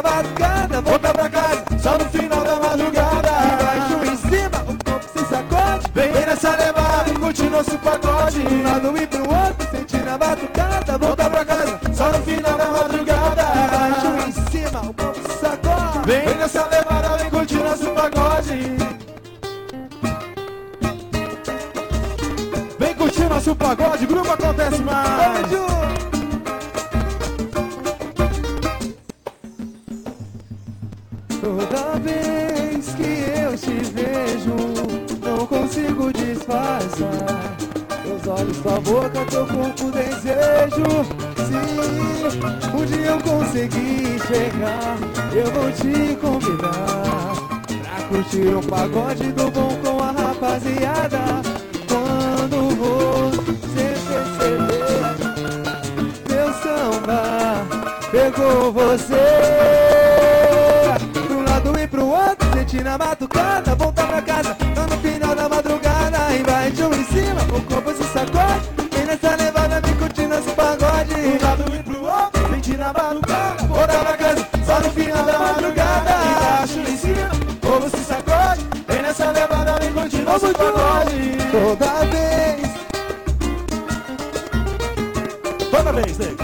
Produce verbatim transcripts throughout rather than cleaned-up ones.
batucada, volta pra casa, só no final da madrugada. Embaixo em cima, o corpo se sacode, vem nessa levada, curte nosso pagode. De um lado e pro outro, sentindo a batucada, volta pra casa, só no final da madrugada. Embaixo em cima, o corpo se sacode, vem nessa levada, vem curtir nosso pagode. Vem curtir nosso pagode, grupo Acontece Mais. Toda vez que eu te vejo, não consigo disfarçar. Teus olhos, tua boca, teu corpo, desejo. Se um dia eu conseguir chegar, eu vou te convidar pra curtir um pagode do bom com a rapaziada. Quando você perceber, meu samba pegou você. E pro outro, sentindo a batucada, volta pra casa, tá no final da madrugada. Embaixo em cima, o corpo se sacode, vem nessa levada, vem curtindo esse pagode. Do lado e pro outro, sentindo a batucada, volta pra casa, só no final da madrugada. Embaixo em cima, o corpo se sacode, vem nessa levada, vem curtindo esse pagode. Toda vez, toda vez, né?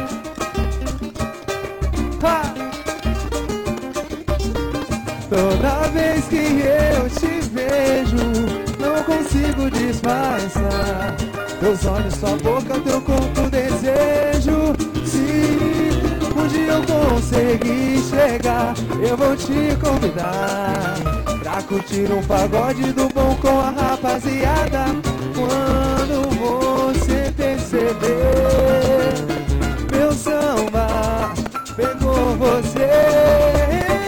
Toda vez que eu te vejo, não consigo disfarçar. Teus olhos, tua boca, teu corpo, desejo. Se um dia eu conseguir chegar, eu vou te convidar pra curtir um pagode do bom com a rapaziada. Quando você perceber, meu samba pegou você.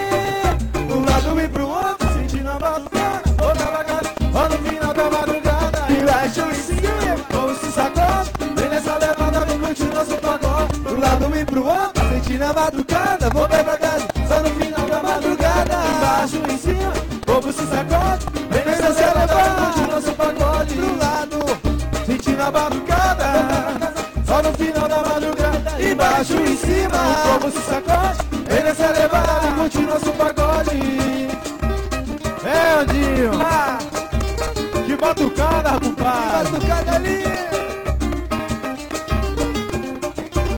E pro outro, sentindo a batucada, volta pra casa, ó no final da madrugada. Embaixo em cima, ou se sacode, vem nessa levada, vem curtir nosso pagode. Do lado e pro outro, sentindo a batucada, volta pra casa, só no final da madrugada. Embaixo em cima, ou se sacode, vem nessa levada, vem curtir nosso pagode. Do lado, sentindo a batucada, só no final da madrugada. Embaixo em cima, ou se sacode, vem nessa levada, vem curtir nosso pagode. É, Andinho! Ah, que batucada, compadre! Que batucada